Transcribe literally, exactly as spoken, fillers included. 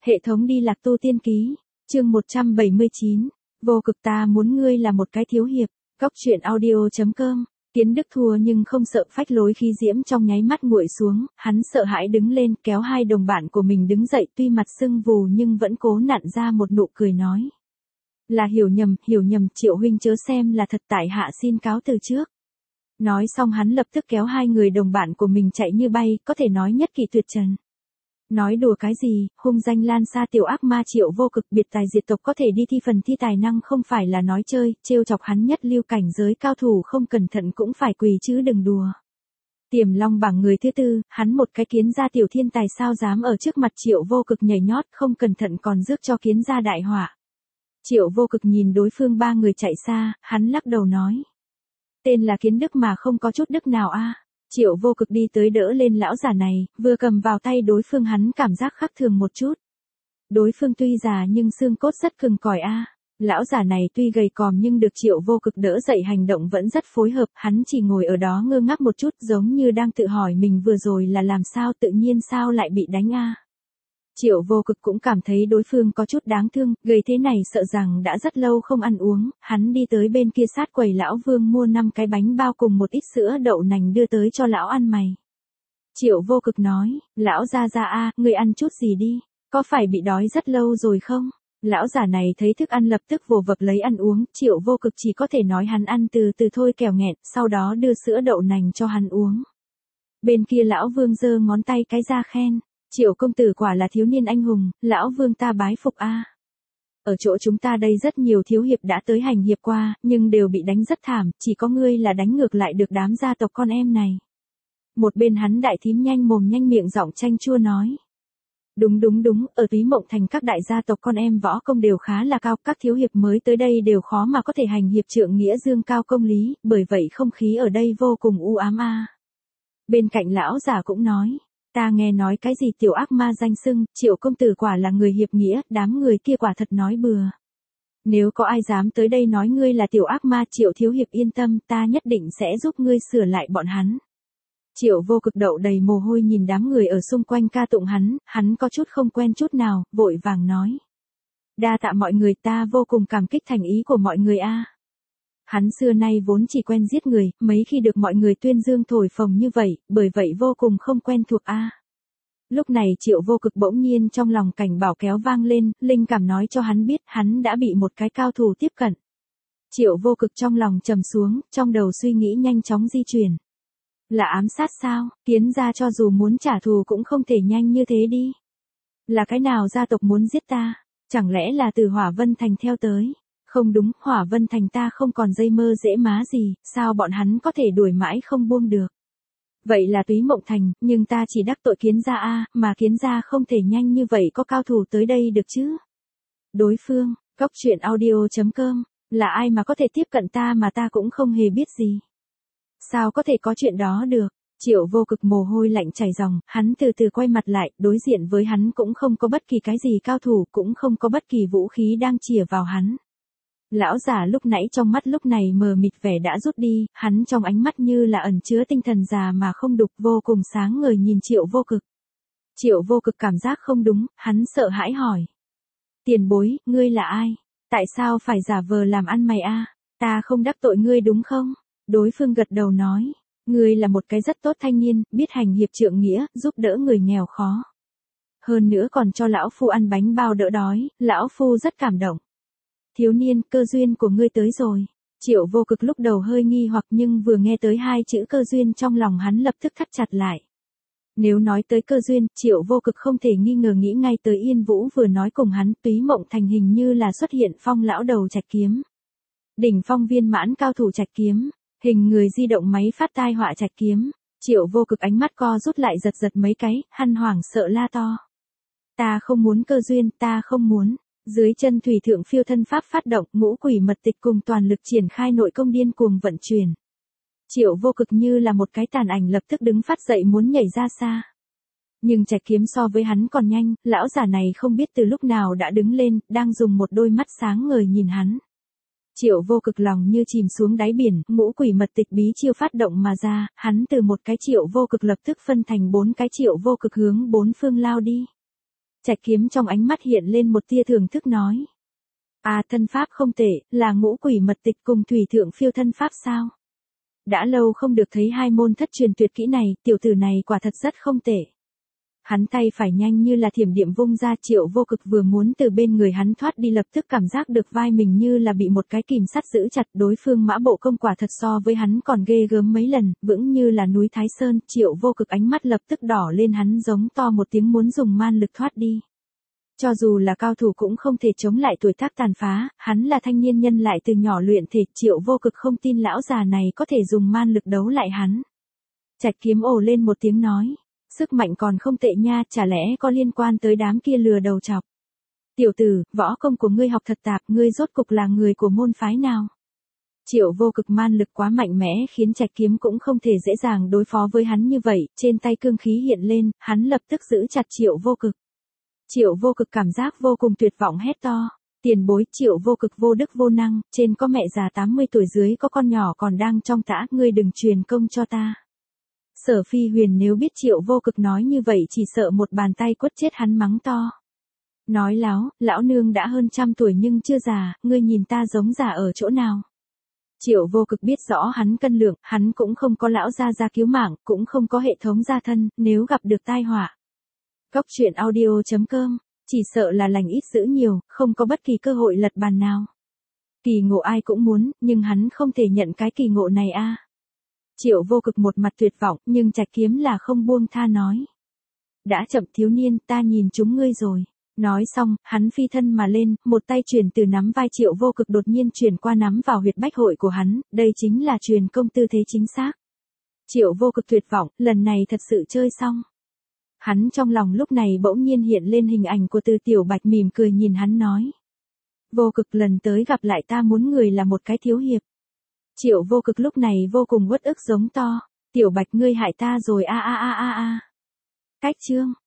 Hệ thống đi lạc tu tiên ký, chương một trăm bảy mươi chín, vô cực ta muốn ngươi là một cái thiếu hiệp, góc truyện audio.com, Kiến Đức thua nhưng không sợ phách lối khí diễm trong nháy mắt nguội xuống, hắn sợ hãi đứng lên kéo hai đồng bạn của mình đứng dậy tuy mặt sưng vù nhưng vẫn cố nặn ra một nụ cười nói. Là hiểu nhầm, hiểu nhầm Triệu huynh chớ xem là thật tại hạ xin cáo từ trước. Nói xong hắn lập tức kéo hai người đồng bạn của mình chạy như bay, có thể nói nhất kỳ tuyệt trần. Nói đùa cái gì, hung danh lan xa tiểu ác ma Triệu vô cực biệt tài diệt tộc có thể đi thi phần thi tài năng không phải là nói chơi, trêu chọc hắn nhất lưu cảnh giới cao thủ không cẩn thận cũng phải quỳ chứ đừng đùa. Tiềm long bảng người thứ tư, hắn một cái kiến gia tiểu thiên tài sao dám ở trước mặt Triệu vô cực nhảy nhót không cẩn thận còn rước cho kiến gia đại họa. Triệu vô cực nhìn đối phương ba người chạy xa, hắn lắc đầu nói. Tên là Kiến Đức mà không có chút đức nào a. Triệu vô cực đi tới đỡ lên lão giả này, vừa cầm vào tay đối phương hắn cảm giác khác thường một chút. Đối phương tuy già nhưng xương cốt rất cứng cỏi a. Lão giả này tuy gầy còm nhưng được Triệu vô cực đỡ dậy hành động vẫn rất phối hợp, hắn chỉ ngồi ở đó ngơ ngác một chút giống như đang tự hỏi mình vừa rồi là làm sao tự nhiên sao lại bị đánh a. Triệu vô cực cũng cảm thấy đối phương có chút đáng thương, gầy thế này sợ rằng đã rất lâu không ăn uống, hắn đi tới bên kia sát quầy lão Vương mua năm cái bánh bao cùng một ít sữa đậu nành đưa tới cho lão ăn mày. Triệu vô cực nói, lão gia gia a, người ăn chút gì đi, có phải bị đói rất lâu rồi không? Lão giả này thấy thức ăn lập tức vồ vập lấy ăn uống, Triệu vô cực chỉ có thể nói hắn ăn từ từ thôi kẻo nghẹn, sau đó đưa sữa đậu nành cho hắn uống. Bên kia lão Vương giơ ngón tay cái ra khen. Triệu công tử quả là thiếu niên anh hùng, lão Vương ta bái phục a. Ở chỗ chúng ta đây rất nhiều thiếu hiệp đã tới hành hiệp qua, nhưng đều bị đánh rất thảm, chỉ có ngươi là đánh ngược lại được đám gia tộc con em này. Một bên hắn đại thím nhanh mồm nhanh miệng giọng chanh chua nói. Đúng đúng đúng, ở Túy Mộng Thành các đại gia tộc con em võ công đều khá là cao, các thiếu hiệp mới tới đây đều khó mà có thể hành hiệp trượng nghĩa dương cao công lý, bởi vậy không khí ở đây vô cùng u ám a. Bên cạnh lão giả cũng nói. Ta nghe nói cái gì tiểu ác ma danh xưng, Triệu công tử quả là người hiệp nghĩa, đám người kia quả thật nói bừa. Nếu có ai dám tới đây nói ngươi là tiểu ác ma Triệu thiếu hiệp yên tâm, ta nhất định sẽ giúp ngươi sửa lại bọn hắn. Triệu vô cực đậu đầy mồ hôi nhìn đám người ở xung quanh ca tụng hắn, hắn có chút không quen chút nào, vội vàng nói. Đa tạ mọi người, ta vô cùng cảm kích thành ý của mọi người a. Hắn xưa nay vốn chỉ quen giết người, mấy khi được mọi người tuyên dương thổi phồng như vậy, bởi vậy vô cùng không quen thuộc a. Lúc này Triệu vô cực bỗng nhiên trong lòng cảnh bảo kéo vang lên, linh cảm nói cho hắn biết hắn đã bị một cái cao thủ tiếp cận. Triệu vô cực trong lòng trầm xuống, trong đầu suy nghĩ nhanh chóng di chuyển. Là ám sát sao, Kiến gia cho dù muốn trả thù cũng không thể nhanh như thế đi. Là cái nào gia tộc muốn giết ta, chẳng lẽ là từ Hỏa Vân Thành theo tới. Không đúng, Hỏa Vân Thành ta không còn dây mơ dễ má gì, sao bọn hắn có thể đuổi mãi không buông được. Vậy là Túy Mộng Thành, nhưng ta chỉ đắc tội Kiến gia a, mà Kiến gia không thể nhanh như vậy có cao thủ tới đây được chứ. Đối phương, góc truyện audio.com, là ai mà có thể tiếp cận ta mà ta cũng không hề biết gì. Sao có thể có chuyện đó được. Triệu vô cực mồ hôi lạnh chảy ròng, hắn từ từ quay mặt lại, đối diện với hắn cũng không có bất kỳ cái gì cao thủ, cũng không có bất kỳ vũ khí đang chìa vào hắn. Lão giả lúc nãy trong mắt lúc này mờ mịt vẻ đã rút đi, hắn trong ánh mắt như là ẩn chứa tinh thần già mà không đục vô cùng sáng ngời nhìn Triệu vô cực. Triệu vô cực cảm giác không đúng, hắn sợ hãi hỏi. Tiền bối, ngươi là ai? Tại sao phải giả vờ làm ăn mày a? Ta không đắc tội ngươi đúng không? Đối phương gật đầu nói. Ngươi là một cái rất tốt thanh niên, biết hành hiệp trượng nghĩa, giúp đỡ người nghèo khó. Hơn nữa còn cho lão phu ăn bánh bao đỡ đói, lão phu rất cảm động. Thiếu niên, cơ duyên của ngươi tới rồi. Triệu vô cực lúc đầu hơi nghi hoặc nhưng vừa nghe tới hai chữ cơ duyên trong lòng hắn lập tức thắt chặt lại. Nếu nói tới cơ duyên, Triệu vô cực không thể nghi ngờ nghĩ ngay tới Yên Vũ vừa nói cùng hắn, Túy Mộng Thành hình như là xuất hiện phong lão đầu Trạch Kiếm. Đỉnh phong viên mãn cao thủ Trạch Kiếm, hình người di động máy phát tai họa Trạch Kiếm. Triệu vô cực ánh mắt co rút lại giật giật mấy cái, hắn hoảng sợ la to. Ta không muốn cơ duyên, ta không muốn. Dưới chân thủy thượng phiêu thân pháp phát động, ngũ quỷ mật tịch cùng toàn lực triển khai nội công điên cuồng vận chuyển. Triệu vô cực như là một cái tàn ảnh lập tức đứng phát dậy muốn nhảy ra xa. Nhưng Trạch Kiếm so với hắn còn nhanh, lão giả này không biết từ lúc nào đã đứng lên, đang dùng một đôi mắt sáng ngời nhìn hắn. Triệu vô cực lòng như chìm xuống đáy biển, ngũ quỷ mật tịch bí chiêu phát động mà ra, hắn từ một cái Triệu vô cực lập tức phân thành bốn cái Triệu vô cực hướng bốn phương lao đi. Trạch Kiếm trong ánh mắt hiện lên một tia thưởng thức nói. À, thân pháp không tệ, là ngũ quỷ mật tịch cùng thủy thượng phiêu thân pháp sao? Đã lâu không được thấy hai môn thất truyền tuyệt kỹ này, tiểu tử này quả thật rất không tệ. Hắn tay phải nhanh như là thiểm điện vung ra, Triệu Vô Cực vừa muốn từ bên người hắn thoát đi lập tức cảm giác được vai mình như là bị một cái kìm sắt giữ chặt, đối phương mã bộ công quả thật so với hắn còn ghê gớm mấy lần, vững như là núi Thái Sơn, Triệu Vô Cực ánh mắt lập tức đỏ lên, hắn giống to một tiếng muốn dùng man lực thoát đi. Cho dù là cao thủ cũng không thể chống lại tuổi tác tàn phá, hắn là thanh niên nhân lại từ nhỏ luyện thể, Triệu Vô Cực không tin lão già này có thể dùng man lực đấu lại hắn. Trạch Kiếm ồ lên một tiếng nói. Sức mạnh còn không tệ nha, chả lẽ có liên quan tới đám kia lừa đầu chọc. Tiểu tử, võ công của ngươi học thật tạp, ngươi rốt cục là người của môn phái nào? Triệu Vô Cực man lực quá mạnh mẽ khiến Trạch Kiếm cũng không thể dễ dàng đối phó với hắn như vậy, trên tay cương khí hiện lên, hắn lập tức giữ chặt Triệu Vô Cực. Triệu Vô Cực cảm giác vô cùng tuyệt vọng hét to. Tiền bối, Triệu Vô Cực vô đức vô năng, trên có mẹ già tám mươi tuổi dưới có con nhỏ còn đang trong tã, ngươi đừng truyền công cho ta. Sở Phi Huyền nếu biết Triệu Vô Cực nói như vậy chỉ sợ một bàn tay quất chết hắn, mắng to. Nói láo, lão nương đã hơn trăm tuổi nhưng chưa già, ngươi nhìn ta giống già ở chỗ nào? Triệu Vô Cực biết rõ hắn cân lượng, hắn cũng không có lão gia gia cứu mạng, cũng không có hệ thống gia thân, nếu gặp được tai họa. Góc truyện audio chấm com, chỉ sợ là lành ít dữ nhiều, không có bất kỳ cơ hội lật bàn nào. Kỳ ngộ ai cũng muốn, nhưng hắn không thể nhận cái kỳ ngộ này a. Triệu Vô Cực một mặt tuyệt vọng, nhưng Trạch Kiếm là không buông tha nói. Đã chậm thiếu niên, ta nhìn chúng ngươi rồi. Nói xong, hắn phi thân mà lên, một tay truyền từ nắm vai Triệu Vô Cực đột nhiên truyền qua nắm vào huyệt bách hội của hắn, đây chính là truyền công tư thế chính xác. Triệu Vô Cực tuyệt vọng, lần này thật sự chơi xong. Hắn trong lòng lúc này bỗng nhiên hiện lên hình ảnh của Từ Tiểu Bạch mỉm cười nhìn hắn nói. Vô Cực, lần tới gặp lại ta muốn người là một cái thiếu hiệp. Triệu Vô Cực lúc này vô cùng uất ức giống to. Tiểu Bạch, ngươi hại ta rồi a a a a a. Cách chương.